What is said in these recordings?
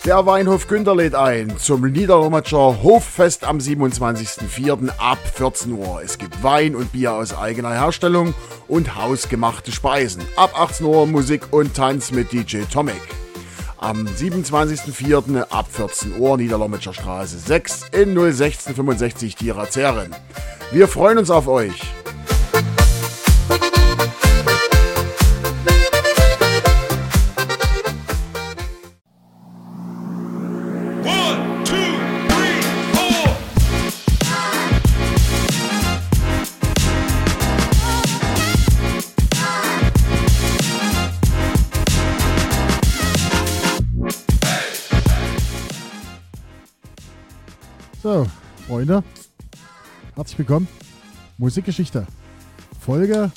Der Weinhof Günter lädt ein zum Niederlommatscher Hoffest am 27.04. ab 14 Uhr. Es gibt Wein und Bier aus eigener Herstellung und hausgemachte Speisen. Ab 18 Uhr Musik und Tanz mit DJ Tomek. Am 27.04. ab 14 Uhr Niederlommatscher Straße 6 in 01665 Tierazeren. Wir freuen uns auf euch. So, Freunde, herzlich willkommen. Musikgeschichte. Folge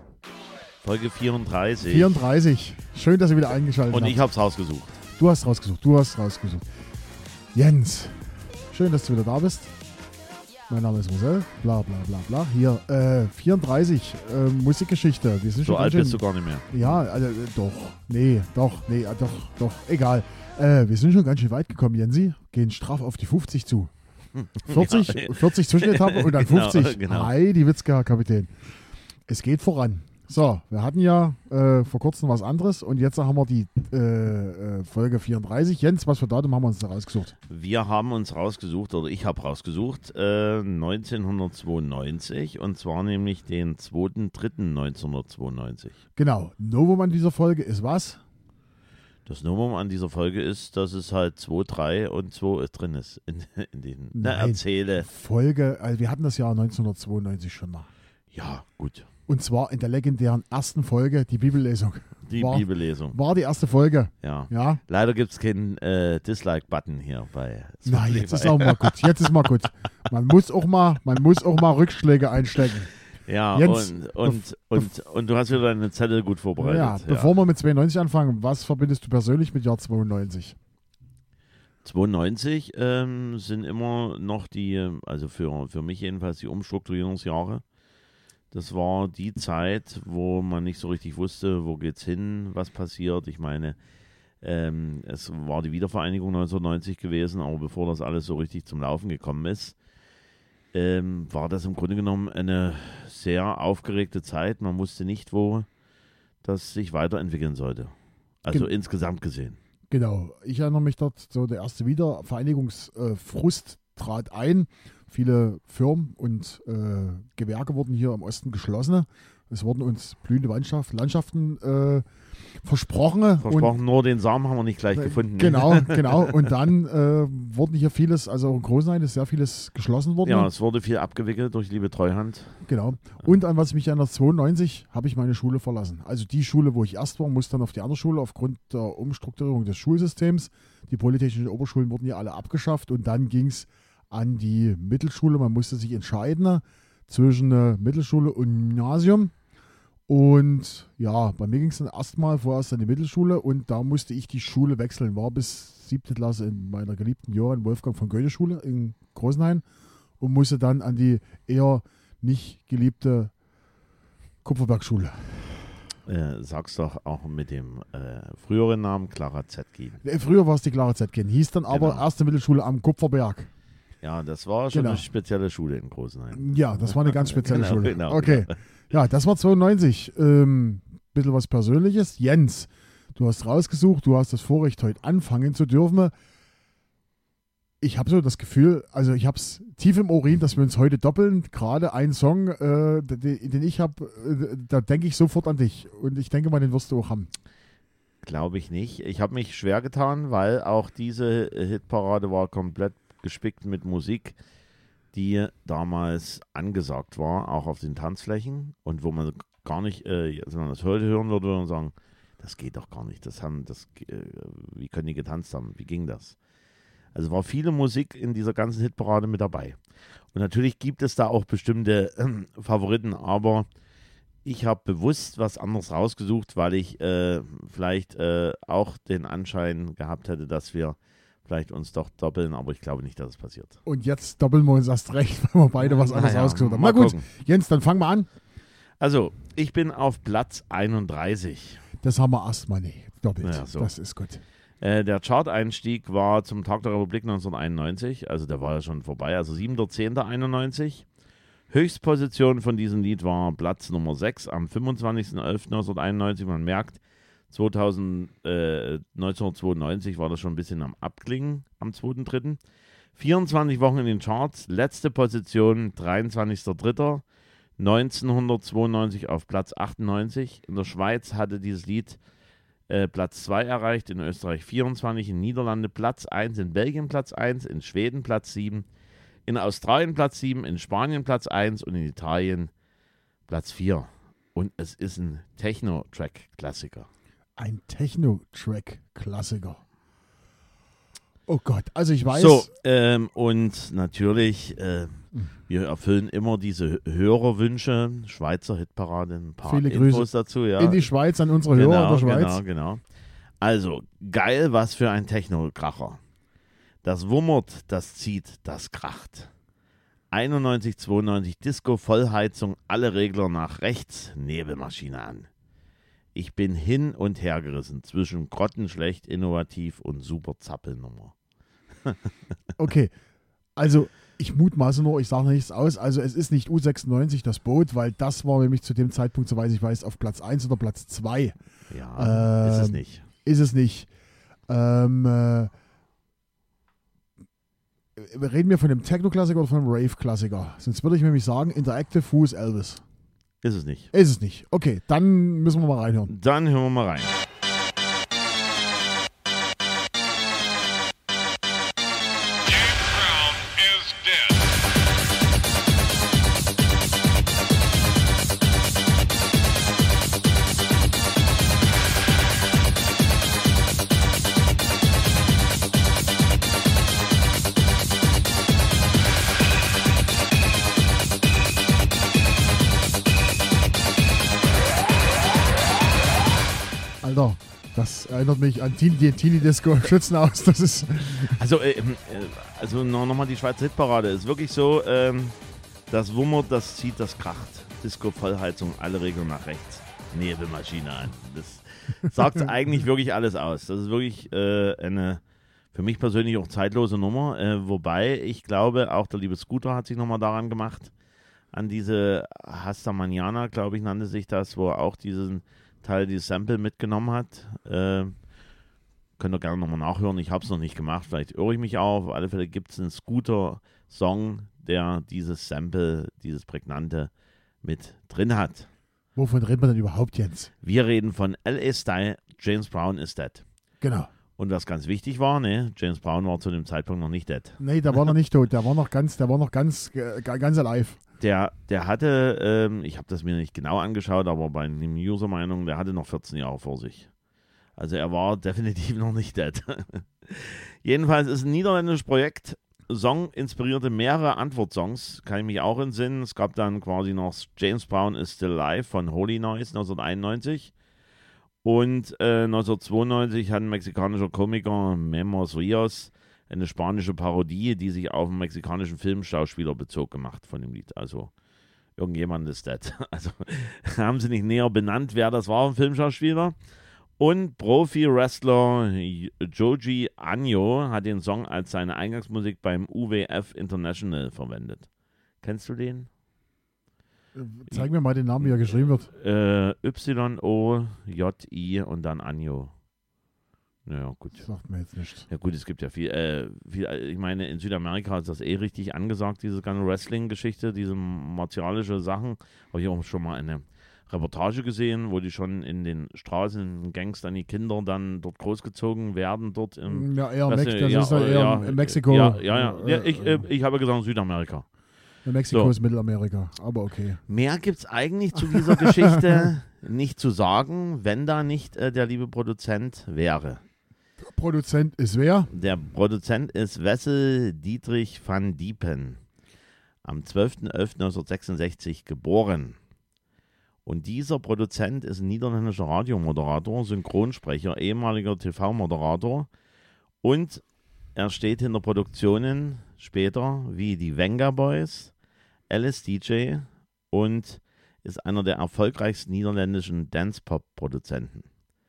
34. 34. Schön, dass ihr wieder eingeschaltet habt. Und ich hab's rausgesucht. Du hast rausgesucht. Jens, schön, dass du wieder da bist. Mein Name ist Marcel. Bla bla bla bla. Hier, 34. Musikgeschichte. Wir sind So schon alt bist du gar nicht mehr. Ja, also doch. Egal. Wir sind schon ganz schön weit gekommen, Jensi. Gehen straff auf die 50 zu. 40, Ja. 40 Zwischenetappen und dann 50. Genau. Hi, die Witzka, Kapitän. Es geht voran. So, wir hatten ja vor kurzem was anderes und jetzt haben wir die Folge 34. Jens, was für Datum haben wir uns da rausgesucht? Wir haben uns rausgesucht, oder ich habe rausgesucht, 1992 und zwar nämlich den 2.3.1992. Genau, Novum an dieser Folge ist was? Das Novum an dieser Folge ist, dass es halt 2, 3 und 2 drin ist in den Erzähle. Folge, also wir hatten das Jahr 1992 schon mal. Ja, gut. Und zwar in der legendären ersten Folge, die Bibellesung. Bibellesung. War die erste Folge. Ja. Leider gibt es keinen Dislike-Button hier bei Spotify. Nein, jetzt ist auch mal gut. Jetzt ist mal gut. Man muss auch mal Rückschläge einstecken. Ja, Jens, und du hast wieder deine Zettel gut vorbereitet. Ja, bevor wir mit 92 anfangen, was verbindest du persönlich mit Jahr 92? 92 sind immer noch also für mich jedenfalls die Umstrukturierungsjahre. Das war die Zeit, wo man nicht so richtig wusste, wo geht's hin, was passiert. Ich meine, es war die Wiedervereinigung 1990 gewesen, aber bevor das alles so richtig zum Laufen gekommen ist, war das im Grunde genommen eine sehr aufgeregte Zeit. Man wusste nicht, wo das sich weiterentwickeln sollte. Also insgesamt gesehen. Genau. Ich erinnere mich dort, so der erste Wiedervereinigungsfrust trat ein. Viele Firmen und Gewerke wurden hier im Osten geschlossen. Es wurden uns blühende Landschaften versprochen. Nur den Samen haben wir nicht gleich gefunden. Genau. Und dann wurden hier vieles, also in Großenhain ist sehr vieles geschlossen worden. Ja, es wurde viel abgewickelt durch Liebe Treuhand. Genau. Und an was mich erinnert, 92 habe ich meine Schule verlassen. Also die Schule, wo ich erst war, musste dann auf die andere Schule aufgrund der Umstrukturierung des Schulsystems. Die polytechnischen Oberschulen wurden ja alle abgeschafft und dann ging es an die Mittelschule. Man musste sich entscheiden zwischen Mittelschule und Gymnasium. Und ja, bei mir ging es dann vorerst an die Mittelschule und da musste ich die Schule wechseln. War bis 7. Klasse in meiner geliebten Johann Wolfgang von Goethe Schule in Großenhain und musste dann an die eher nicht geliebte Kupferbergschule. Sag's doch auch mit dem früheren Namen Clara Zetkin. Früher war es die Clara Zetkin, hieß dann aber erste Mittelschule am Kupferberg. Ja, das war schon eine spezielle Schule in Großenhain. Ja, das war eine ganz spezielle Schule. Genau. Okay. Ja, das war 92. Bisschen was Persönliches. Jens, du hast rausgesucht, du hast das Vorrecht, heute anfangen zu dürfen. Ich habe so das Gefühl, also ich habe es tief im Urin, dass wir uns heute doppeln. Gerade ein Song, den ich habe, da denke ich sofort an dich. Und ich denke mal, den wirst du auch haben. Glaube ich nicht. Ich habe mich schwer getan, weil auch diese Hitparade war komplett gespickt mit Musik, die damals angesagt war, auch auf den Tanzflächen und wo man gar nicht, wenn man das heute hören würde, würde man sagen, das geht doch gar nicht. Wie können die getanzt haben? Wie ging das? Also war viele Musik in dieser ganzen Hitparade mit dabei. Und natürlich gibt es da auch bestimmte Favoriten, aber ich habe bewusst was anderes rausgesucht, weil ich vielleicht auch den Anschein gehabt hätte, dass wir vielleicht uns doch doppeln, aber ich glaube nicht, dass es passiert. Und jetzt doppeln wir uns erst recht, weil wir beide was anderes rausgesucht haben. Na gut, gucken. Jens, dann fang mal an. Also, ich bin auf Platz 31. Das haben wir erstmal nicht. Doppelt. Ja, so. Das ist gut. Der Chart-Einstieg war zum Tag der Republik 1991, also der war ja schon vorbei, also 7.10.91. Höchstposition von diesem Lied war Platz Nummer 6 am 25.11.1991. Man merkt, 1992 war das schon ein bisschen am Abklingen, am 2.3. 24 Wochen in den Charts, letzte Position 23.3.1992 auf Platz 98. In der Schweiz hatte dieses Lied Platz 2 erreicht, in Österreich 24, in Niederlande Platz 1, in Belgien Platz 1, in Schweden Platz 7, in Australien Platz 7, in Spanien Platz 1 und in Italien Platz 4. Und es ist ein Techno-Track-Klassiker. Ein Techno-Track-Klassiker. Oh Gott, also ich weiß... So, und natürlich, wir erfüllen immer diese Hörerwünsche, Schweizer Hitparade, ein paar Viele Infos Grüße dazu. Ja. in die Schweiz, an unsere Hörer in der Schweiz. Genau. Also, geil, was für ein Techno-Kracher. Das wummert, das zieht, das kracht. 91, 92, Disco, Vollheizung, alle Regler nach rechts, Nebelmaschine an. Ich bin hin und her gerissen zwischen grottenschlecht, innovativ und super Zappelnummer. Okay, also ich mutmaße nur, ich sage nichts aus. Also es ist nicht U96 das Boot, weil das war nämlich zu dem Zeitpunkt, soweit ich weiß, auf Platz 1 oder Platz 2. Ja, ist es nicht. Ist es nicht. Reden wir von einem Techno-Klassiker oder von einem Rave-Klassiker? Sonst würde ich nämlich sagen, Interactive Who's Elvis. Ist es nicht. Ist es nicht. Okay, dann müssen wir mal reinhören. Dann hören wir mal rein. Alter, das erinnert mich an die Teenie-Disco im Schützenhaus. Das ist... Also nochmal die Schweizer Hitparade. Ist wirklich so, das wummert, das zieht, das kracht. Disco, Vollheizung, alle Regeln nach rechts. Nebelmaschine an. Das sagt eigentlich wirklich alles aus. Das ist wirklich eine für mich persönlich auch zeitlose Nummer. Wobei ich glaube, auch der liebe Scooter hat sich nochmal daran gemacht. An diese Hasta Mañana, glaube ich, nannte sich das, wo er auch diesen Teil, dieses Sample mitgenommen hat. Könnt ihr gerne nochmal nachhören. Ich habe es noch nicht gemacht. Vielleicht irre ich mich auch. Auf alle Fälle gibt es einen Scooter-Song, der dieses Sample, dieses Prägnante mit drin hat. Wovon reden wir denn überhaupt, Jens? Wir reden von L.A. Style, James Brown is dead. Genau. Und was ganz wichtig war, ne, James Brown war zu dem Zeitpunkt noch nicht dead. Nee, der war noch nicht tot. Der war noch ganz alive. Der hatte, ich habe das mir nicht genau angeschaut, aber bei den User-Meinungen, der hatte noch 14 Jahre vor sich. Also er war definitiv noch nicht dead. Jedenfalls ist ein niederländisches Projekt. Song inspirierte mehrere Antwortsongs, kann ich mich auch entsinnen. Es gab dann quasi noch James Brown is Still Alive von Holy Noise 1991. Und 1992 hat ein mexikanischer Komiker, Memos Rios, eine spanische Parodie, die sich auf einen mexikanischen Filmschauspieler bezog, gemacht von dem Lied. Also irgendjemand ist dead. Also haben sie nicht näher benannt, wer das war, ein Filmschauspieler. Und Profi-Wrestler Joji Anjo hat den Song als seine Eingangsmusik beim UWF International verwendet. Kennst du den? Zeig mir mal den Namen, wie er geschrieben wird. Y-O-J-I und dann Anjo. Naja, gut. Das sagt mir jetzt nichts. Ja gut, es gibt ja viel, ich meine, in Südamerika ist das richtig angesagt, diese ganze Wrestling-Geschichte, diese martialische Sachen. Habe ich auch schon mal eine Reportage gesehen, wo die schon in den Straßen, Gangs dann die Kinder dann dort großgezogen werden, dort im... Ja, eher in Mexiko. Ja, ich habe gesagt Südamerika. In Mexiko ist Mittelamerika, aber okay. Mehr gibt es eigentlich zu dieser Geschichte nicht zu sagen, wenn da nicht der liebe Produzent wäre. Der Produzent ist wer? Der Produzent ist Wessel Dietrich van Diepen, am 12.11.1966 geboren. Und dieser Produzent ist ein niederländischer Radiomoderator, Synchronsprecher, ehemaliger TV-Moderator und er steht hinter Produktionen später wie die Venga Boys, LSDJ und ist einer der erfolgreichsten niederländischen Dance-Pop-Produzenten.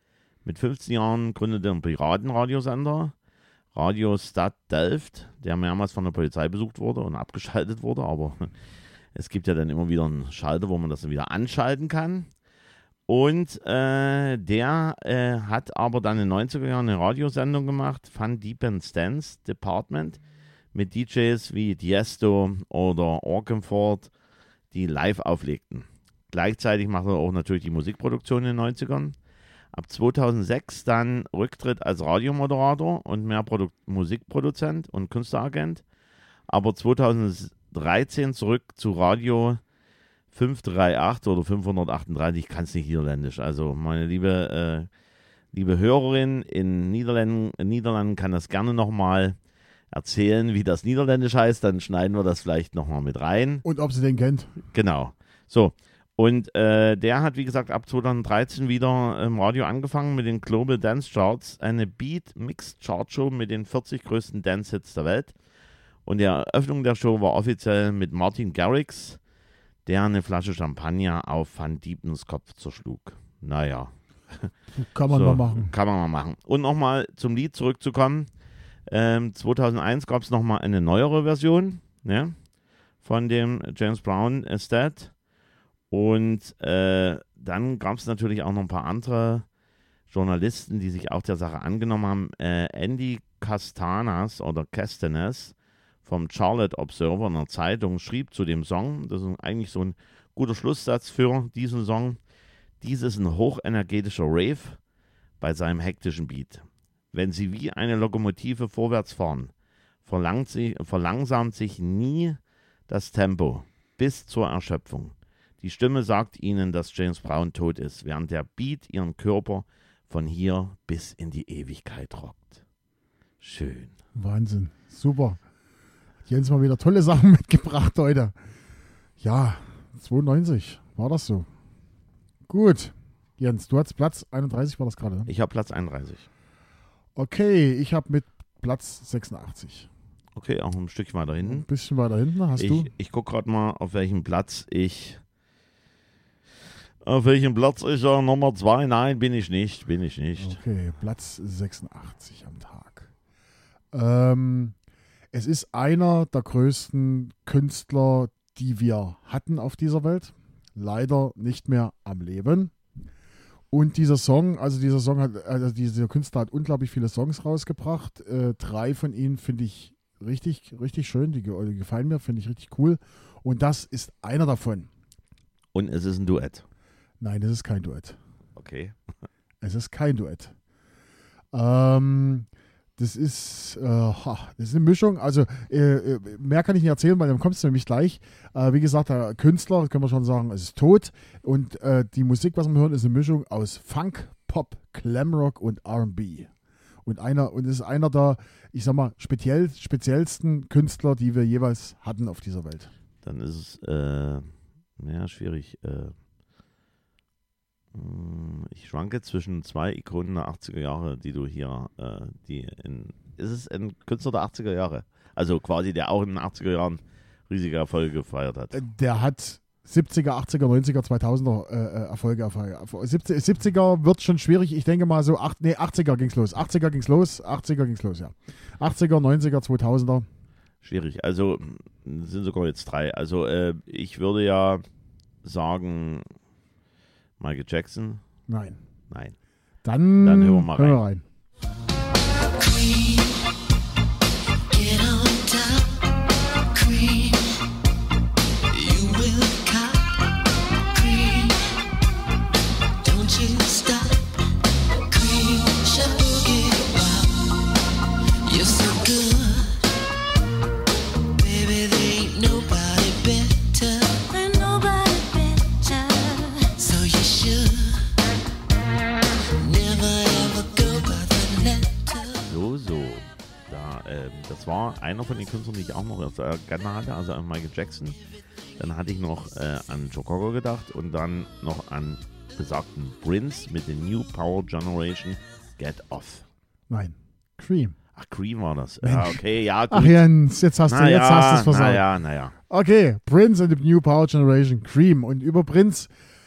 Mit 15 Jahren gründete er einen Piratenradiosender, Radio Stad Delft, der mehrmals von der Polizei besucht wurde und abgeschaltet wurde, aber es gibt ja dann immer wieder einen Schalter, wo man das dann wieder anschalten kann. Und der hat aber dann in den 90er Jahren eine Radiosendung gemacht, Fun Deep and Stance Department, mit DJs wie Tiesto oder Orkenford, die live auflegten. Gleichzeitig machte er auch natürlich die Musikproduktion in den 90ern. Ab 2006 dann Rücktritt als Radiomoderator und mehr Musikproduzent und Künstleragent. Aber 2013 zurück zu Radio 538 oder 538, ich kann es nicht niederländisch. Also meine liebe Hörerin in Niederlanden kann das gerne nochmal erzählen, wie das Niederländisch heißt. Dann schneiden wir das vielleicht nochmal mit rein. Und ob sie den kennt. Genau. So. Und der hat, wie gesagt, ab 2013 wieder im Radio angefangen mit den Global Dance Charts, eine Beat-Mix-Chart-Show mit den 40 größten Dance-Hits der Welt. Und die Eröffnung der Show war offiziell mit Martin Garrix, der eine Flasche Champagner auf Van Diepens Kopf zerschlug. Naja. Kann man mal machen. Kann man mal machen. Und nochmal zum Lied zurückzukommen. 2001 gab es nochmal eine neuere Version, ne, von dem James Brown Estate. Und dann gab es natürlich auch noch ein paar andere Journalisten, die sich auch der Sache angenommen haben. Andy Castanas oder Castanes vom Charlotte Observer in der Zeitung schrieb zu dem Song, das ist eigentlich so ein guter Schlusssatz für diesen Song: Dies ist ein hochenergetischer Rave bei seinem hektischen Beat. Wenn sie wie eine Lokomotive vorwärts fahren, verlangsamt sich nie das Tempo bis zur Erschöpfung. Die Stimme sagt ihnen, dass James Brown tot ist, während der Beat ihren Körper von hier bis in die Ewigkeit rockt. Schön. Wahnsinn. Super. Hat Jens mal wieder tolle Sachen mitgebracht heute. Ja, 92 war das so. Gut. Jens, du hast Platz 31, war das gerade? Ne? Ich habe Platz 31. Okay, ich habe mit Platz 86. Okay, auch ein Stückchen weiter hinten. Ein bisschen weiter hinten hast du. Ich gucke gerade mal, auf welchem Platz ich Nummer 2? Nein, bin ich nicht. Okay, Platz 86 am Tag. Es ist einer der größten Künstler, die wir hatten auf dieser Welt. Leider nicht mehr am Leben. Und dieser Künstler hat unglaublich viele Songs rausgebracht. 3 von ihnen finde ich richtig, richtig schön. Die gefallen mir, finde ich richtig cool. Und das ist einer davon. Und es ist ein Duett. Nein, es ist kein Duett. Okay. Es ist kein Duett. Das ist eine Mischung. Also mehr kann ich nicht erzählen, weil dann kommst du nämlich gleich. Wie gesagt, der Künstler, können wir schon sagen, es ist tot. Und die Musik, was wir hören, ist eine Mischung aus Funk, Pop, Glamrock und R&B. Und es ist einer der, ich sag mal, speziellsten Künstler, die wir jeweils hatten auf dieser Welt. Dann ist es schwierig. Ich schwanke zwischen 2 Ikonen der 80er Jahre, die du hier, ist es ein Künstler der 80er Jahre? Also quasi, der auch in den 80er Jahren riesige Erfolge gefeiert hat. Der hat 70er, 80er, 90er, 2000er Erfolge. 70er wird schon schwierig. Ich denke mal so, 80er ging's los. 80er ging's los, ja. 80er, 90er, 2000er. Schwierig. Also sind sogar jetzt 3. Also ich würde ja sagen, Michael Jackson? Nein. Dann hören wir mal rein. Das war einer von den Künstlern, die ich auch noch gerne hatte, also an Michael Jackson. Dann hatte ich noch an Joe Cocker gedacht und dann noch an besagten Prince mit der New Power Generation Get Off. Nein, Cream. Ach, Cream war das. Ja, okay, ja, gut. Ach Jens, jetzt hast du es versagt. Naja. Okay, Prince and the New Power Generation, Cream. Und über Prince,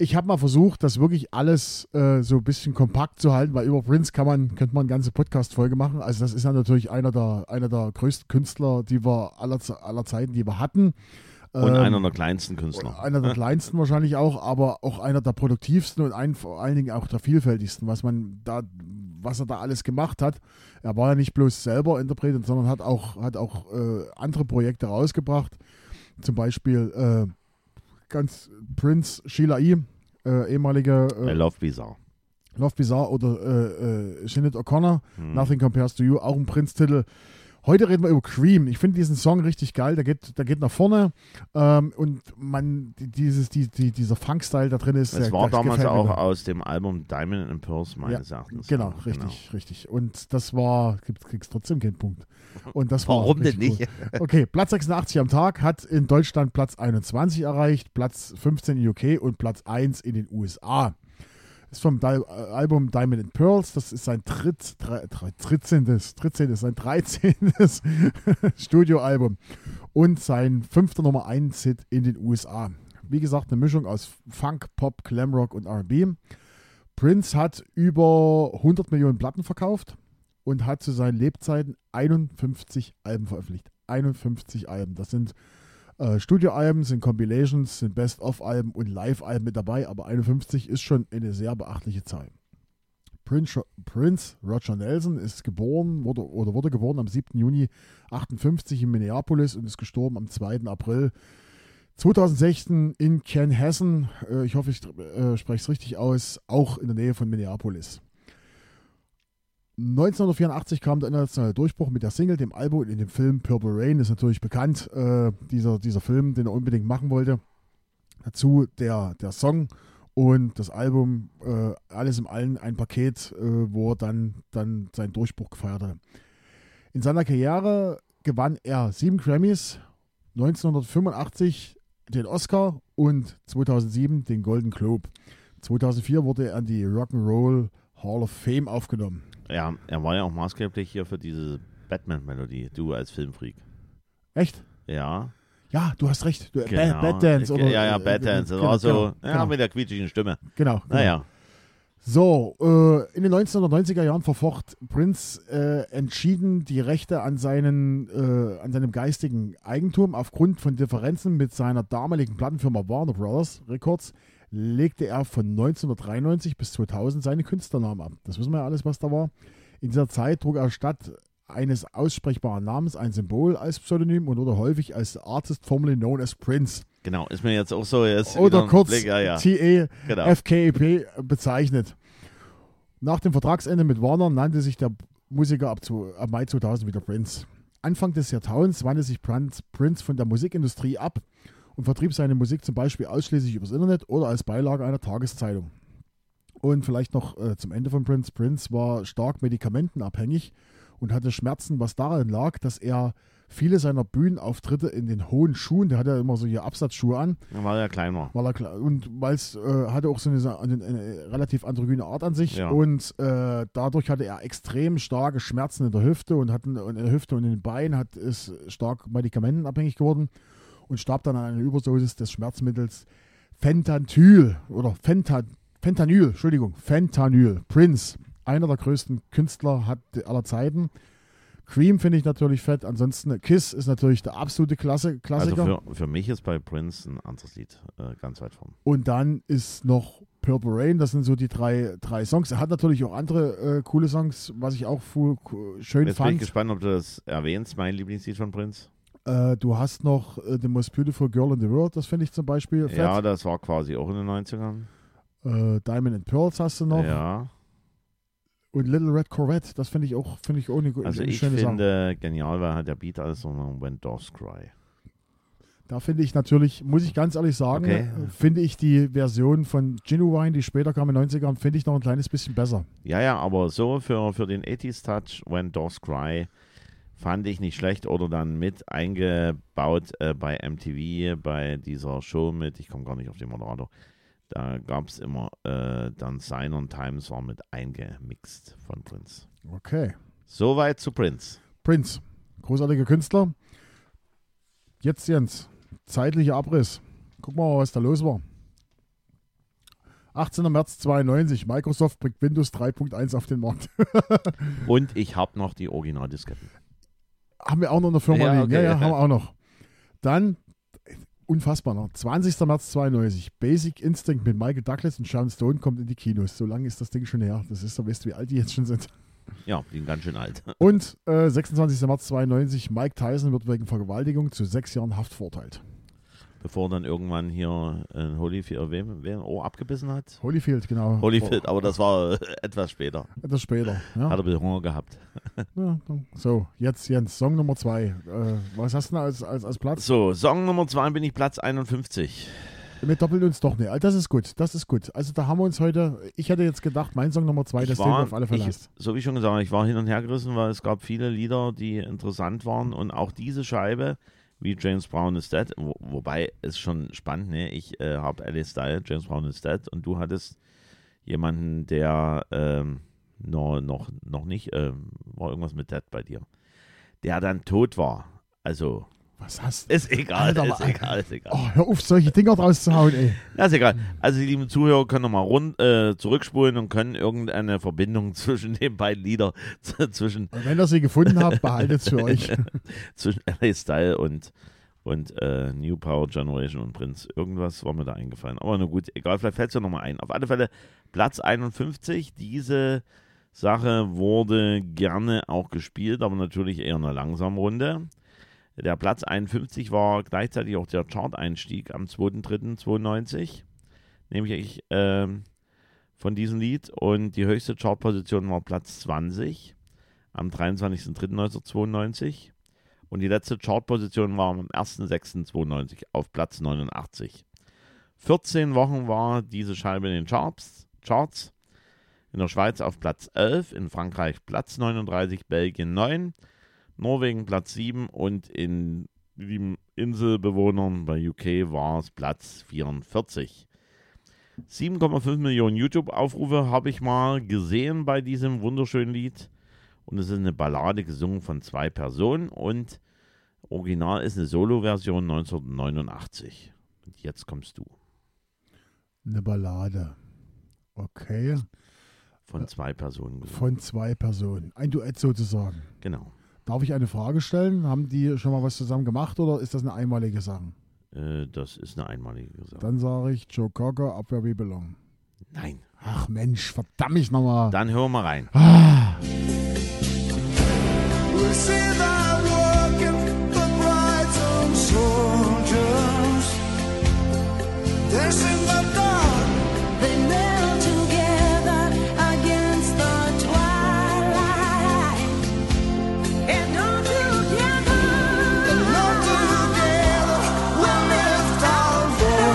Ich habe mal versucht, das wirklich alles so ein bisschen kompakt zu halten, weil über Prince könnte man eine ganze Podcast-Folge machen. Also das ist ja natürlich einer der größten Künstler, die wir aller Zeiten, die wir hatten. Und einer der kleinsten Künstler. Einer der kleinsten wahrscheinlich auch, aber auch einer der produktivsten und vor allen Dingen auch der vielfältigsten, was er da alles gemacht hat. Er war ja nicht bloß selber Interpret, sondern hat auch andere Projekte rausgebracht. Zum Beispiel Prince, Sheila E., ehemalige I Love Bizarre. Love Bizarre oder Sinead O'Connor, Nothing Compares to You, auch ein Prince-Titel. Heute reden wir über Cream. Ich finde diesen Song richtig geil. Der geht nach vorne und dieser Funk-Style da drin ist. Es war damals auch aus dem Album Diamond and Pearls meines Erachtens. Genau, richtig. Und das war, kriegst trotzdem keinen Punkt. Und das Warum war denn nicht? Cool. Okay, Platz 86 am Tag, hat in Deutschland Platz 21 erreicht, Platz 15 in UK und Platz 1 in den USA. Ist vom Album Diamond and Pearls. Das ist sein 13. Studioalbum und sein 5. Nummer 1 Hit in den USA. Wie gesagt, eine Mischung aus Funk, Pop, Glamrock und R&B. Prince hat über 100 Millionen Platten verkauft und hat zu seinen Lebzeiten 51 Alben veröffentlicht. 51 Alben. Das sind Studioalben, sind Compilations, sind Best-of-Alben und Live-Alben mit dabei, aber 51 ist schon eine sehr beachtliche Zahl. Prince Roger Nelson wurde geboren am 7. Juni 1958 in Minneapolis und ist gestorben am 2. April 2016 in Canhasset. Ich hoffe, ich spreche es richtig aus, auch in der Nähe von Minneapolis. 1984 kam der internationale Durchbruch mit der Single, dem Album und in dem Film Purple Rain. Ist natürlich bekannt, dieser Film, den er unbedingt machen wollte. Dazu der Song und das Album, alles im Allen ein Paket, wo er dann seinen Durchbruch gefeiert hat. In seiner Karriere gewann er 7 Grammys, 1985 den Oscar und 2007 den Golden Globe. 2004 wurde er an die Rock'n'Roll Hall of Fame aufgenommen. Ja, er war ja auch maßgeblich hier für diese Batman-Melodie, du als Filmfreak. Echt? Ja. Ja, du hast recht. Genau. Bad Dance. Oder, ja, Bad Dance. Das war so, genau. Mit der quietschigen Stimme. Genau. Naja. So, in den 1990er Jahren verfocht Prince entschieden die Rechte an seinem geistigen Eigentum. Aufgrund von Differenzen mit seiner damaligen Plattenfirma Warner Brothers Records legte er von 1993 bis 2000 seine Künstlernamen ab. Das wissen wir ja alles, was da war. In dieser Zeit trug er statt eines aussprechbaren Namens ein Symbol als Pseudonym und wurde häufig als Artist formerly known as Prince. Genau, ist mir jetzt auch so. Jetzt oder kurz TAFKEP bezeichnet. Nach dem Vertragsende mit Warner nannte sich der Musiker ab Mai 2000 wieder Prince. Anfang des Jahrtausends wandte sich Prince von der Musikindustrie ab und vertrieb seine Musik zum Beispiel ausschließlich übers Internet oder als Beilage einer Tageszeitung. Und vielleicht noch zum Ende von Prince. Prince war stark medikamentenabhängig und hatte Schmerzen, was daran lag, dass er viele seiner Bühnenauftritte in den hohen Schuhen, der hatte ja immer so hier Absatzschuhe an. Weil er klein war. Und weil es hatte auch so eine relativ androgyne Art an sich. Ja. Und dadurch hatte er extrem starke Schmerzen in der Hüfte und in der Hüfte und in den Beinen ist stark medikamentenabhängig geworden und starb dann an einer Überdosis des Schmerzmittels Fentanyl. Prince, einer der größten Künstler aller Zeiten. Cream finde ich natürlich fett. Ansonsten Kiss ist natürlich der absolute Klassiker. Also für mich ist bei Prince ein anderes Lied ganz weit vorn. Und dann ist noch Purple Rain. Das sind so die drei Songs. Er hat natürlich auch andere coole Songs, was ich auch schön Jetzt fand. bin ich gespannt, ob du das erwähnst, mein Lieblingslied von Prince. Du hast noch The Most Beautiful Girl in the World. Das finde ich zum Beispiel fett. Ja, das war quasi auch in den 90ern. Diamond and Pearls hast du noch. Ja. Und Little Red Corvette, das finde ich auch eine gute Also ich schöne Sache. finde genial, weil halt der Beat alles so When Dogs Cry. Da finde ich natürlich, muss ich ganz ehrlich sagen, Okay. finde ich die Version von Genuine, die später kam in den 90ern, finde ich noch ein kleines bisschen besser. Ja, aber so für den 80s Touch, When Dogs Cry, fand ich nicht schlecht oder dann mit eingebaut bei MTV, bei dieser Show mit, ich komme gar nicht auf den Moderator, da gab es immer dann Sign on Times war mit eingemixt von Prince. Okay. Soweit zu Prince. Prince, großartiger Künstler. Jetzt, Jens, zeitlicher Abriss. Guck mal, was da los war. 18. März 92. Microsoft bringt Windows 3.1 auf den Markt. Und ich habe noch die Originaldisketten. Haben wir auch noch in der Firma Ja, liegen. okay. Ja, haben wir auch noch. Dann, unfassbar noch, 20. März 92. Basic Instinct mit Michael Douglas und Sharon Stone kommt in die Kinos. So lange ist das Ding schon her. Das ist, du weißt, wie alt die jetzt schon sind. Ja, die sind ganz schön alt. Und 26. März 92. Mike Tyson wird wegen Vergewaltigung zu 6 Jahren Haft verurteilt. Bevor dann irgendwann hier Holyfield, wer abgebissen hat? Holyfield, genau. Holyfield, aber das war etwas später. Etwas später. Ja. Hat er ein bisschen Hunger gehabt. Ja, so, jetzt Jens, Song Nummer 2. Was hast du denn als Platz? So, Song Nummer 2 bin ich Platz 51. Wir doppeln uns doch nicht. Das ist gut, das ist gut. Also da haben wir uns heute, ich hätte jetzt gedacht, mein Song Nummer 2, das den du auf alle Fälle hast. So wie schon gesagt, ich war hin und her gerissen, weil es gab viele Lieder, die interessant waren und auch diese Scheibe, wie James Brown is Dead, wobei es schon spannend, ne? Ich habe Alice Style, James Brown is Dead und du hattest jemanden, der noch nicht, war irgendwas mit Dead bei dir, der dann tot war. Also, was hast ist egal, Alter, ist egal. Oh, hör auf, solche Dinger draus zu hauen, ey. Ja, ist egal. Also die lieben Zuhörer können nochmal zurückspulen und können irgendeine Verbindung zwischen den beiden Liedern, zwischen Und wenn ihr sie gefunden habt, behaltet es für euch. zwischen LA Style und New Power Generation und Prince. Irgendwas war mir da eingefallen. Aber nur gut, egal, vielleicht fällt es ja nochmal ein. Auf alle Fälle Platz 51. Diese Sache wurde gerne auch gespielt, aber natürlich eher in einer langsamen Runde. Der Platz 51 war gleichzeitig auch der Chart-Einstieg am 2.3.92, nämlich von diesem Lied. Und die höchste Chartposition war Platz 20 am 23.3.1992. Und die letzte Chartposition war am 1.6.92 auf Platz 89. 14 Wochen war diese Scheibe in den Charts. In der Schweiz auf Platz 11, in Frankreich Platz 39, Belgien 9, Norwegen Platz 7 und in den Inselbewohnern bei UK war es Platz 44. 7,5 Millionen YouTube-Aufrufe habe ich mal gesehen bei diesem wunderschönen Lied. Und es ist eine Ballade gesungen von 2 Personen und original ist eine Solo-Version 1989. Und jetzt kommst du. Eine Ballade. Okay. Von 2 Personen gesungen. Von 2 Personen. Ein Duett sozusagen. Genau. Darf ich eine Frage stellen? Haben die schon mal was zusammen gemacht oder ist das eine einmalige Sache? Das ist eine einmalige Sache. Dann sage ich Joe Cocker, Up Where We Belong. Nein. Ach Mensch, verdammt mich nochmal. Dann hören wir rein. We see them working for Brighton soldiers, dancing the dark. They knelt together against the twilight, and all together we'll lift our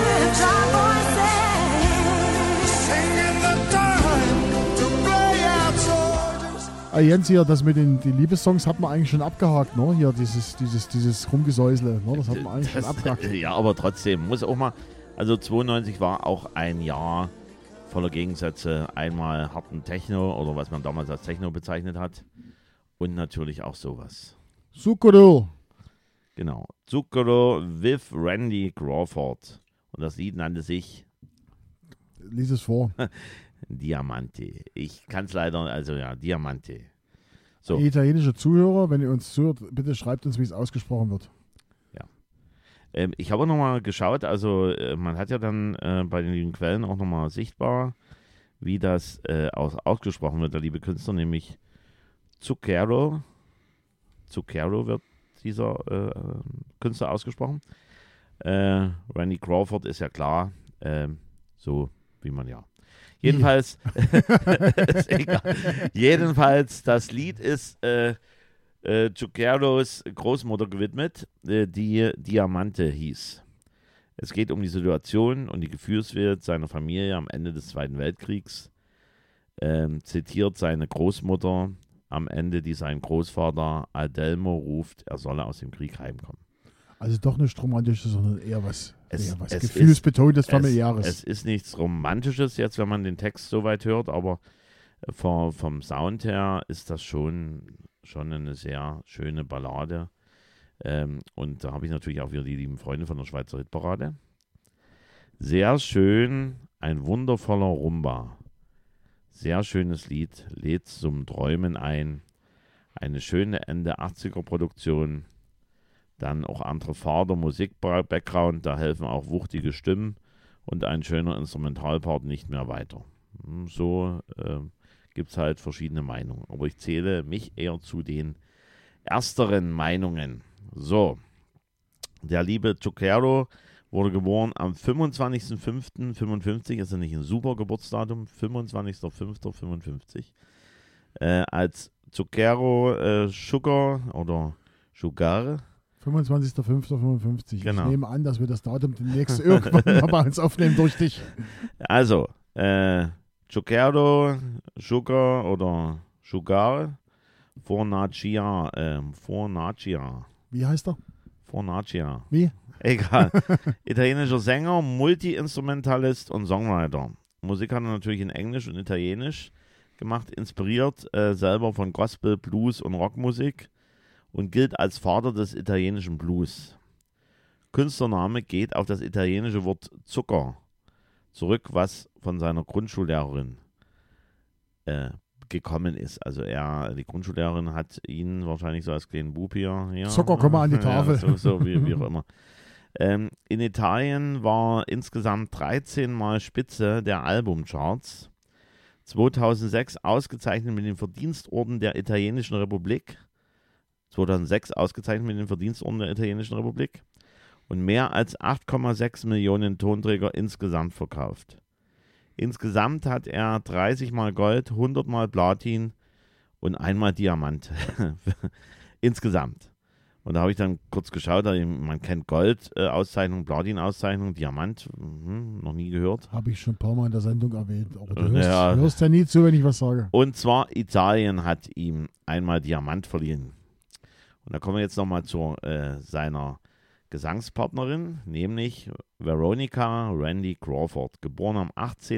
voices, singing the time to play our soldiers. Jens, hier, das mit den die Liebessongs hat man eigentlich schon abgehakt, ne? Hier, dieses Rumgesäusle, ne? Das hat man eigentlich schon abgehakt. Ja, aber trotzdem, muss auch mal, also 92 war auch ein Jahr voller Gegensätze. Einmal harten Techno oder was man damals als Techno bezeichnet hat und natürlich auch sowas. Zucchero. Genau. Zucchero with Randy Crawford. Und das Lied nannte sich Lies es vor. Diamante. Ich kann es leider, also ja, Diamante. So. Italienische Zuhörer, wenn ihr uns zuhört, bitte schreibt uns, wie es ausgesprochen wird. Ich habe nochmal geschaut, also man hat ja dann bei den lieben Quellen auch nochmal sichtbar, wie das ausgesprochen wird, der liebe Künstler, nämlich Zucchero. Zucchero wird dieser Künstler ausgesprochen. Randy Crawford ist ja klar, so wie man ja. Jedenfalls, ist egal. Jedenfalls, das Lied ist Zuccheros Großmutter gewidmet, die Diamante hieß. Es geht um die Situation und die Gefühlswelt seiner Familie am Ende des Zweiten Weltkriegs. Zitiert seine Großmutter am Ende, die seinen Großvater Adelmo ruft, er solle aus dem Krieg heimkommen. Also doch nicht romantisches, sondern eher was Es gefühlsbetontes, familiäres. Es ist nichts Romantisches jetzt, wenn man den Text so weit hört, aber vom Sound her ist das schon eine sehr schöne Ballade. Und da habe ich natürlich auch wieder die lieben Freunde von der Schweizer Hitparade. Sehr schön Ein wundervoller Rumba. Sehr schönes Lied, lädt zum Träumen ein. Eine schöne Ende 80er Produktion. Dann auch andere Fader, Musik-Background, da helfen auch wuchtige Stimmen und ein schöner Instrumentalpart nicht mehr weiter. So gibt es halt verschiedene Meinungen. Aber ich zähle mich eher zu den ersteren Meinungen. So, der liebe Zucchero wurde geboren am 25.05.55, ist ja nicht ein super Geburtsdatum, 25.05.55. Als Zucchero Sugar oder Sugar. 25.05.55. Genau. Ich nehme an, dass wir das Datum demnächst irgendwann mal bei uns aufnehmen durch dich. Also, Zucchero, Sugar oder Sugar, Fornacia. Wie heißt er? Fornacia. Wie? Egal. Italienischer Sänger, Multi-Instrumentalist und Songwriter. Musik hat er natürlich in Englisch und Italienisch gemacht, inspiriert selber von Gospel, Blues und Rockmusik und gilt als Vater des italienischen Blues. Künstlername geht auf das italienische Wort Zucker zurück, was von seiner Grundschullehrerin gekommen ist. Also die Grundschullehrerin hat ihn wahrscheinlich so als kleinen Bub hier Zucker, komm mal an die Tafel. Ja, so wie auch immer. In Italien war insgesamt 13 Mal Spitze der Albumcharts. 2006 ausgezeichnet mit dem Verdienstorden der Italienischen Republik. 2006 ausgezeichnet mit dem Verdienstorden der Italienischen Republik. Und mehr als 8,6 Millionen Tonträger insgesamt verkauft. Insgesamt hat er 30 Mal Gold, 100 Mal Platin und einmal Diamant. Insgesamt. Und da habe ich dann kurz geschaut, man kennt Gold-Auszeichnung, Platin-Auszeichnung, Diamant, noch nie gehört. Habe ich schon ein paar Mal in der Sendung erwähnt, aber du Ja. hörst ja nie zu, wenn ich was sage. Und zwar Italien hat ihm einmal Diamant verliehen. Und da kommen wir jetzt nochmal zu seiner Gesangspartnerin, nämlich Veronica Randy Crawford, geboren am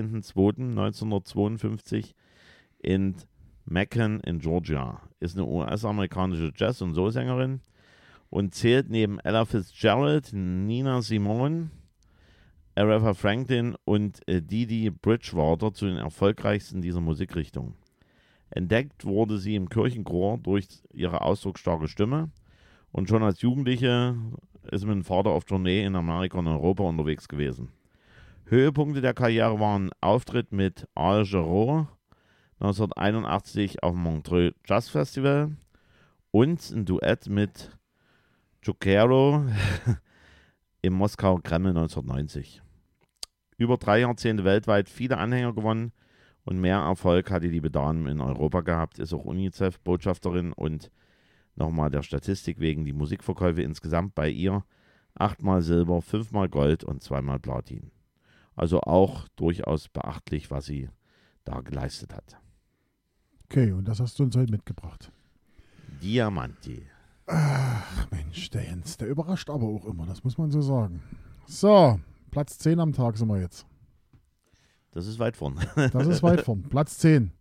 18.02.1952 in Macon in Georgia. Ist eine US-amerikanische Jazz- und Soul-Sängerin und zählt neben Ella Fitzgerald, Nina Simone, Aretha Franklin und Didi Bridgewater zu den erfolgreichsten dieser Musikrichtung. Entdeckt wurde sie im Kirchenchor durch ihre ausdrucksstarke Stimme und schon als Jugendliche ist mit dem Vater auf Tournee in Amerika und Europa unterwegs gewesen. Höhepunkte der Karriere waren Auftritt mit Al Jarreau 1981 auf dem Montreux Jazz Festival und ein Duett mit Zucchero im Moskau Kreml 1990. Über 3 Jahrzehnte weltweit viele Anhänger gewonnen und mehr Erfolg hat die liebe Dame in Europa gehabt, ist auch UNICEF-Botschafterin und nochmal der Statistik wegen die Musikverkäufe insgesamt bei ihr 8-mal Silber, 5-mal Gold und 2-mal Platin. Also auch durchaus beachtlich, was sie da geleistet hat. Okay, und das hast du uns heute mitgebracht. Diamanti. Ach Mensch, der Jens, der überrascht aber auch immer, das muss man so sagen. So, Platz 10 am Tag sind wir jetzt. Das ist weit vorn. Das ist weit vorn. Platz 10.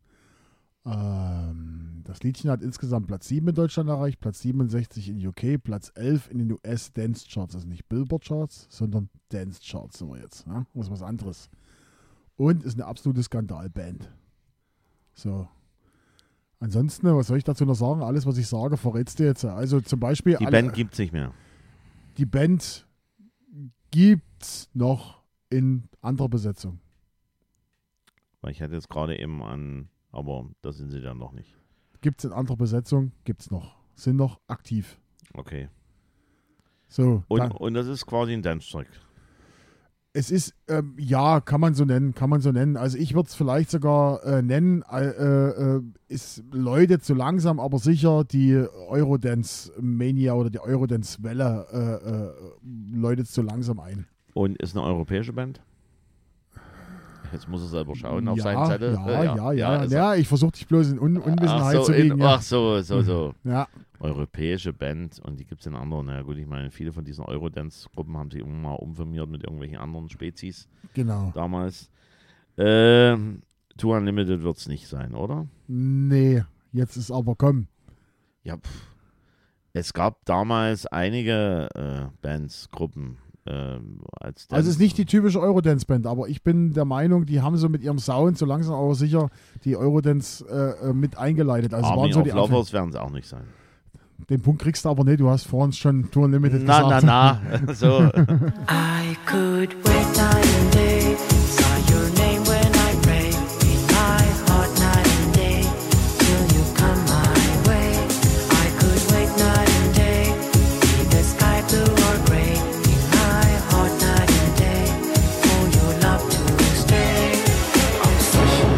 Das Liedchen hat insgesamt Platz 7 in Deutschland erreicht, Platz 67 in UK, Platz 11 in den US Dance Charts. Also nicht Billboard Charts, sondern Dance Charts sind wir jetzt. Ja? Das ist was anderes. Und ist eine absolute Skandalband. So. Ansonsten, was soll ich dazu noch sagen? Alles, was ich sage, verrätst du jetzt. Also zum Beispiel... Die Band gibt es nicht mehr. Die Band gibt's noch in anderer Besetzung. Weil ich hatte jetzt gerade eben an, aber da sind sie dann noch nicht. Gibt's in anderer Besetzung, gibt's noch. Sind noch aktiv. Okay. So, Und das ist quasi ein Dance-Track. es ist, ja, kann man so nennen. Also ich würde es vielleicht sogar nennen, ist läutet so langsam, aber sicher die Eurodance-Mania oder die Eurodance-Welle läutet so langsam ein. Und ist eine europäische Band? Jetzt muss er selber schauen auf seinen Zettel. Ja, ich versuche dich bloß in Unwissenheit zu liegen. Ach so. Ja. Europäische Band und die gibt es in anderen. Na gut, ich meine, viele von diesen Eurodance-Gruppen haben sich immer mal umfirmiert mit irgendwelchen anderen Spezies Genau. damals. Tour Unlimited wird es nicht sein, oder? Nee, jetzt ist aber komm. Ja, es gab damals einige Bands, Gruppen. als Also es ist nicht die typische Eurodance-Band, aber ich bin der Meinung, die haben so mit ihrem Sound so langsam aber sicher die Eurodance mit eingeleitet. Also Army waren so of die Anfänge. Lovers werden es auch nicht sein. Den Punkt kriegst du aber nicht, du hast vorhin schon Tour Unlimited gesagt. Na, so. I could wait night and day, saw your name when I pray, in my heart night and day, till you come my way. I could wait night and day, be the sky blue or gray, in my heart night and day, for your love to stay. Obsession.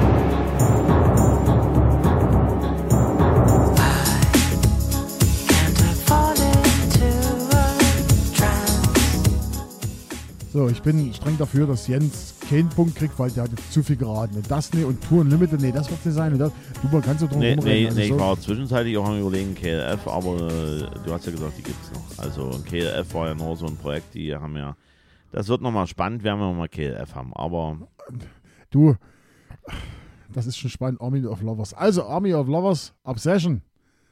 Can't I fall into a trance? So, ich bin streng dafür, dass Jens keinen Punkt kriegt, weil der hat jetzt zu viel geraten. Und das nicht und Tour Unlimited, nee, das wird nicht sein. Und das, du kannst so drum Nee, rumreden. Also ich so. war zwischenzeitlich auch am Überlegen, KLF, aber du hast ja gesagt, die gibt es noch. Also KLF war ja nur so ein Projekt, die haben ja, das wird nochmal spannend, werden wir mal KLF haben, aber Du, das ist schon spannend, Army of Lovers. Also, Army of Lovers, Obsession,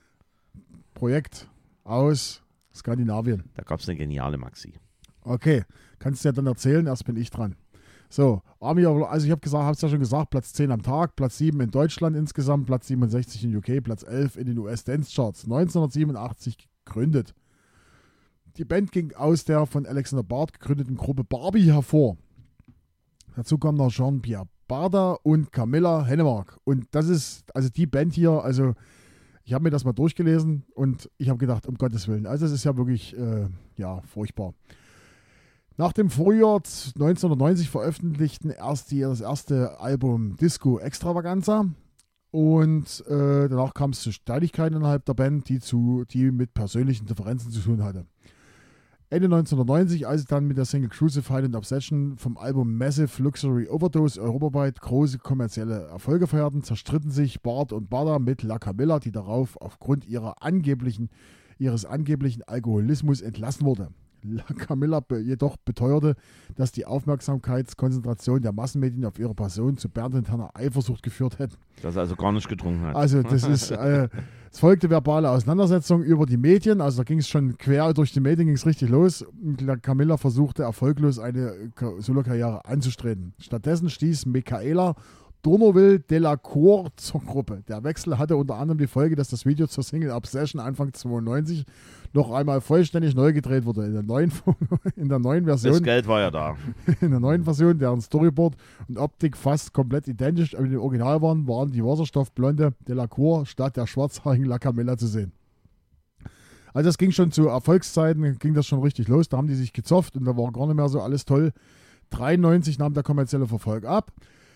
Projekt aus Skandinavien. da gab es eine geniale Maxi. Okay, kannst du ja dann erzählen, erst bin ich dran. So, Army of Lovers, also ich habe es ja schon gesagt, Platz 10 am Tag, Platz 7 in Deutschland insgesamt, Platz 67 in UK, Platz 11 in den US-Dance-Charts, 1987 gegründet. Die Band ging aus der von Alexander Bard gegründeten Gruppe Barbie hervor. Dazu kommen noch Jean-Pierre Barda und Camilla Hennemark. Und das ist, also die Band hier, also ich habe mir das mal durchgelesen und ich habe gedacht, um Gottes Willen, also es ist ja wirklich, furchtbar. Nach dem Frühjahr 1990 veröffentlichten das erste Album Disco Extravaganza und danach kam es zu Streitigkeiten innerhalb der Band, die mit persönlichen Differenzen zu tun hatte. Ende 1990, als dann mit der Single Crucified and Obsession vom Album Massive Luxury Overdose europaweit große kommerzielle Erfolge feierten, zerstritten sich Bard und Barda mit La Camilla, die darauf aufgrund ihres angeblichen Alkoholismus entlassen wurde. La Camilla jedoch beteuerte, dass die Aufmerksamkeitskonzentration der Massenmedien auf ihre Person zu Bernd und Tanner Eifersucht geführt hätten. Dass er also gar nicht getrunken hat. Also das ist, es folgte verbale Auseinandersetzung über die Medien, also da ging es schon quer durch die Medien, ging es richtig los. La Camilla versuchte erfolglos eine Solokarriere anzustreben. Stattdessen stieß Michaela Donoville de la Cour zur Gruppe. Der Wechsel hatte unter anderem die Folge, dass das Video zur Single Obsession Anfang 92 noch einmal vollständig neu gedreht wurde. In der neuen Version, das Geld war ja da. in der neuen Version, deren Storyboard und Optik fast komplett identisch mit dem Original waren die wasserstoffblonde de la Cour statt der schwarzhaarigen La Camilla zu sehen. Also das ging schon zu Erfolgszeiten, ging das schon richtig los. Da haben die sich gezofft und da war gar nicht mehr so alles toll. 1993 nahm der kommerzielle Verfolg ab.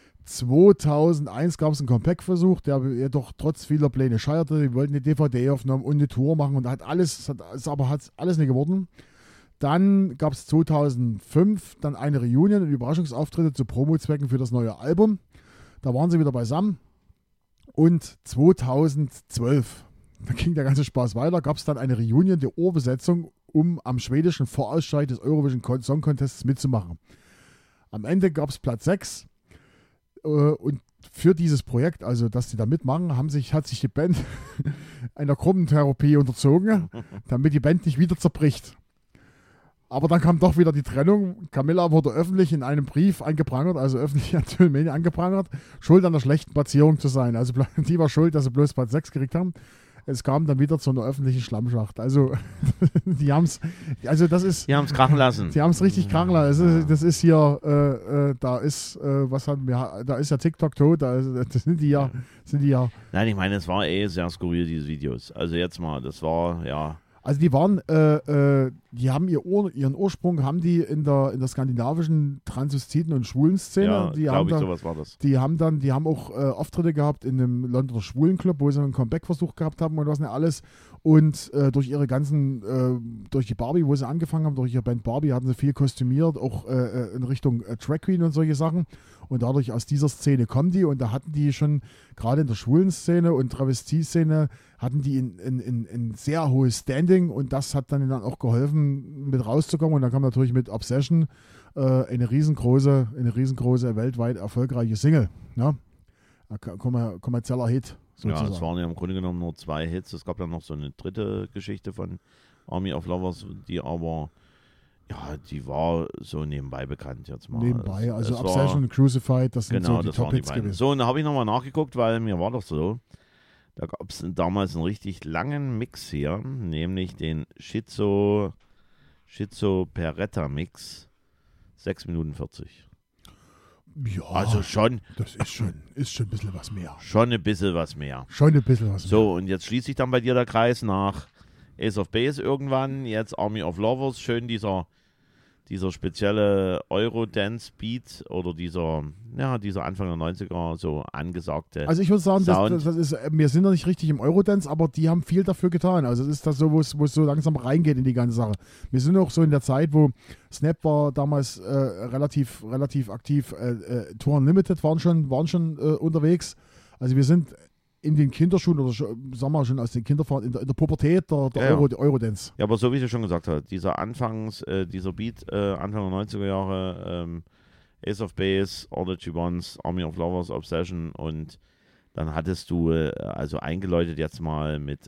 2001 gab es einen Comeback-Versuch, der jedoch trotz vieler Pläne scheiterte. Die wollten eine DVD-Aufnahme und eine Tour machen und hat alles nicht geworden. Dann gab es 2005 dann eine Reunion und Überraschungsauftritte zu Promo-Zwecken für das neue Album. Da waren sie wieder beisammen. Und 2012, da ging der ganze Spaß weiter, gab es dann eine Reunion der Urbesetzung, um am schwedischen Vorausscheid des Eurovision Song Contests mitzumachen. Am Ende gab es Platz 6. Und für dieses Projekt, also dass die da mitmachen, hat sich die Band einer Gruppentherapie unterzogen, damit die Band nicht wieder zerbricht. Aber dann kam doch wieder die Trennung. Camilla wurde öffentlich in einem Brief angeprangert, also öffentlich an den Medien angeprangert, schuld an der schlechten Platzierung zu sein. Also die war schuld, dass sie bloß Platz 6 gekriegt haben. Es kam dann wieder zu einer öffentlichen Schlammschacht. Also, die haben es krachen lassen. Die haben es richtig krachen lassen. Das ist hier, da ist ja TikTok tot, das sind die ja. Nein, ich meine, es war sehr skurril, diese Videos. Also jetzt mal, das war, ja. Also die waren, die haben ihren Ursprung haben die in der skandinavischen Transvestiten- und Schwulenszene. Ja, sowas war das. Die haben auch Auftritte gehabt in einem Londoner Schwulenclub, wo sie einen Comeback-Versuch gehabt haben und was nicht alles. Und durch die Barbie, wo sie angefangen haben, durch ihre Band Barbie, hatten sie viel kostümiert, auch in Richtung Drag Queen und solche Sachen. Und dadurch aus dieser Szene kommen die und da hatten die schon, gerade in der schwulen Szene und Travestie-Szene, hatten die ein sehr hohes Standing und das hat dann auch geholfen, mit rauszukommen. Und dann kam natürlich mit Obsession eine riesengroße, weltweit erfolgreiche Single. Ne? Kommerzieller Hit. Sozusagen. Ja, es waren ja im Grunde genommen nur 2 Hits. Es gab ja noch so eine dritte Geschichte von Army of Lovers, die aber Ja, die war so nebenbei bekannt jetzt mal. Nebenbei, also Es Obsession und Crucified, das sind Genau, so die das waren die Top-Hits beiden. gewesen. So, und da habe ich nochmal nachgeguckt, weil mir war doch so, da gab es damals einen richtig langen Mix hier, nämlich den Schizo Peretta Mix, 6 Minuten 40. Ja, Also schon das ist schon ein bisschen was mehr. ein bisschen was mehr. Schon ein bisschen was mehr. So, und jetzt schließt sich dann bei dir der Kreis nach Ace of Base irgendwann, jetzt Army of Lovers, schön dieser spezielle Eurodance-Beat oder dieser Anfang der 90er so angesagte. Also ich würde sagen, Sound. das ist, wir sind noch nicht richtig im Eurodance, aber die haben viel dafür getan. Also es ist das so, wo es so langsam reingeht in die ganze Sache. Wir sind auch so in der Zeit, wo Snap war damals relativ aktiv, Tour Unlimited waren schon unterwegs. Also wir sind in den Kinderschuhen oder sagen wir schon aus den Kinderfahren in der Pubertät der Eurodance. Ja, aber so wie du schon gesagt hast, dieser Beat Anfang der 90er Jahre, Ace of Base, All That She Wants, Army of Lovers, Obsession, und dann hattest du also eingeläutet jetzt mal mit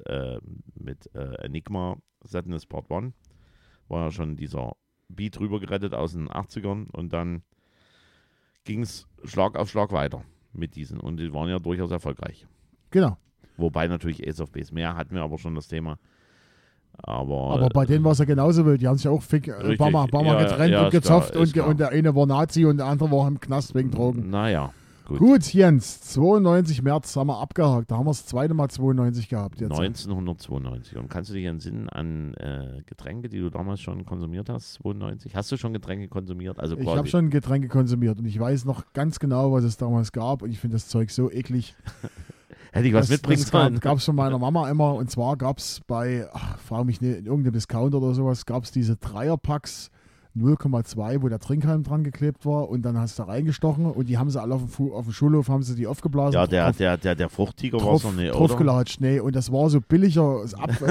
Enigma, Sadness Part 1, war ja schon dieser Beat rüber gerettet aus den 80ern, und dann ging es Schlag auf Schlag weiter mit diesen, und die waren ja durchaus erfolgreich. Genau. Wobei natürlich Ace of Base mehr hatten wir aber schon das Thema. Aber bei denen war es ja genauso wild. Die haben sich ja auch ein paar Mal getrennt und gezopft, klar, klar. und der eine war Nazi und der andere war im Knast wegen Drogen. Naja, gut. Gut, Jens, 92 März haben wir abgehakt. Da haben wir das zweite Mal 92 gehabt. Jetzt. 1992. Und kannst du dich entsinnen an Getränke, die du damals schon konsumiert hast, 92? Hast du schon Getränke konsumiert? Also Ich habe schon Getränke konsumiert und ich weiß noch ganz genau, was es damals gab, und ich finde das Zeug so eklig. Hätte ich was mitbringen sollen. Gab es von meiner Mama immer, und zwar gab es frage mich nicht, in irgendeinem Discounter oder sowas, gab es diese Dreierpacks 0,2, wo der Trinkhalm dran geklebt war, und dann hast du reingestochen, und die haben sie alle auf dem Schulhof, haben sie die aufgeblasen. Ja, der Fruchttiger war es noch nicht, oder? Draufgelatscht, nee, und das war so billiges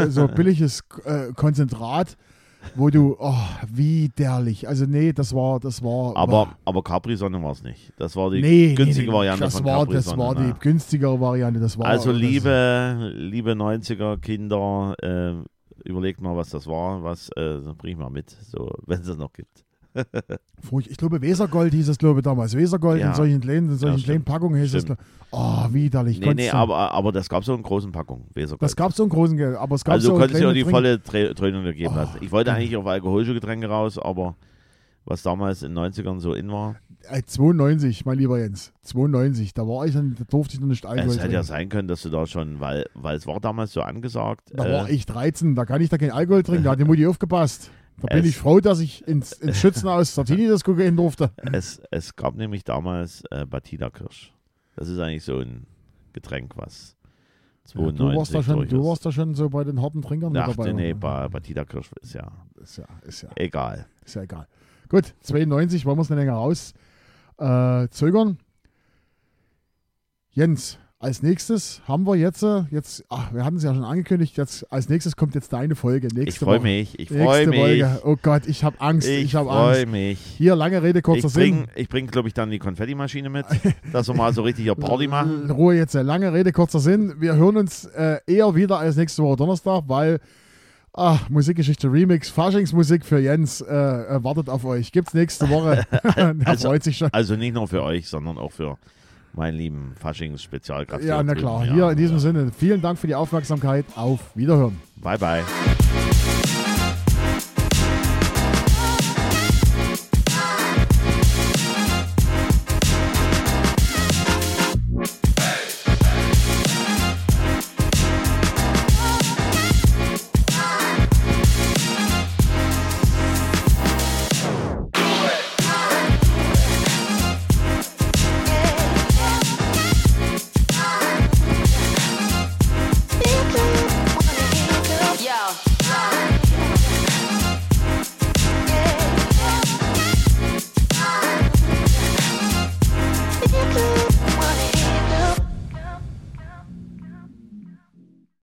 Konzentrat, wo du, widerlich, also nee, das war. Aber Capri-Sonne war es nicht. Das war die günstige Variante von Capri-Sonne. Das war die günstigere Variante. Also liebe 90er-Kinder, überlegt mal, was das war. Bring ich mal mit, so, wenn es das noch gibt. Ich glaube, Wesergold hieß es, glaube ich, damals. Wesergold Ja. in solchen kleinen Packungen hieß es. Widerlich. Nee, aber das gab es so in großen Packungen, Wesergold. Das gab es so in großen Geld, aber es gab Also so du konntest dir auch die kleine volle Dröhnung geben lassen. Ich wollte eigentlich auf alkoholische Getränke raus, aber was damals in den 90ern so in war. 92, mein lieber Jens. 92, da durfte ich noch nicht Alkohol Es hätte ja trinken. sein können, dass du da schon, weil es war damals so angesagt. Da war ich 13, da kann ich da keinen Alkohol trinken, da hat die Mutti aufgepasst. Da bin Es- ich froh, dass ich ins Schützenhaus Sartini das gehen durfte. Es gab nämlich damals Batida Kirsch. Das ist eigentlich so ein Getränk, was 92 Du warst da schon so bei den harten Trinkern mit dabei. Nee, Batida Kirsch ist ja Ist ja egal. egal. Gut, 92, wollen wir es nicht länger zögern. Jens, als nächstes haben wir jetzt, wir hatten es ja schon angekündigt, als nächstes kommt jetzt deine Folge. Ich freue mich. Folge. Oh Gott, ich habe Angst. Ich Angst. freue mich. Hier, lange Rede, kurzer Sinn. Ich bring, glaube ich, dann die Konfettimaschine mit, dass wir mal so richtig hier Party machen. In Ruhe jetzt, lange Rede, kurzer Sinn. Wir hören uns eher wieder als nächste Woche Donnerstag, weil Musikgeschichte Remix, Faschingsmusik für Jens wartet auf euch. Gibt's nächste Woche. Der freut sich schon. Also nicht nur für euch, sondern auch für meinen lieben Faschings-Spezialgast. Ja, na klar. Ja, Hier in diesem Sinne, vielen Dank für die Aufmerksamkeit. Auf Wiederhören. Bye, bye.